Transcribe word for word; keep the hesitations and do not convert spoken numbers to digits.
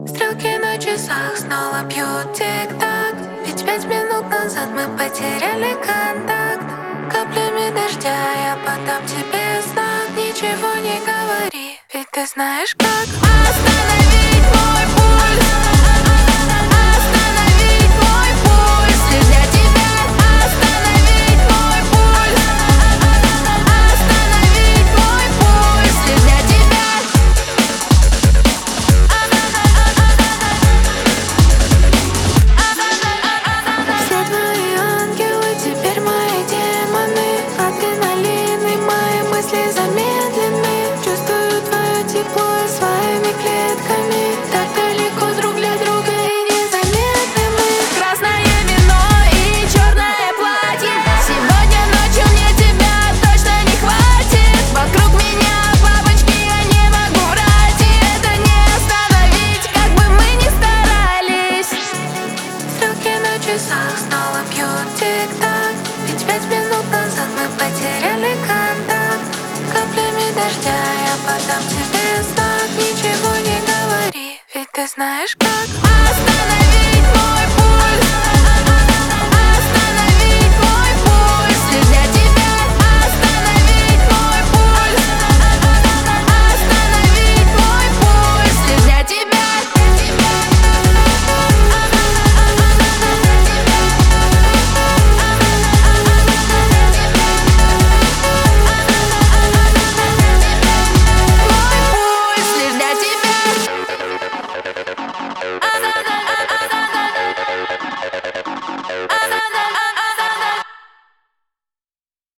Стрелки на часах снова бьют тик-так. Ведь пять минут назад мы потеряли контакт. Каплями дождя я подам тебе знак. Ничего не говори, ведь ты знаешь как остановить мой пульс. Остановить мой пульс. Лишь для тебя остановить мой пульс. Остановить мой пульс. Лишь для тебя. Все твои ангелы теперь мои демоны. Адреналин и мои мысли замедлены. Чувствую твое тепло своими клетками. Так далеко друг для друга и незаметны мы. Красное вино и черное платье. Сегодня ночью мне тебя точно не хватит. Вокруг меня бабочки, я не могу врать. И это не остановить, как бы мы ни старались. Стрелки на часах снова бьют тик-так. Ведь пять минут назад мы потеряли контакт. Каплями дождя я подам тебе знак. Ничего не говори, ведь ты знаешь как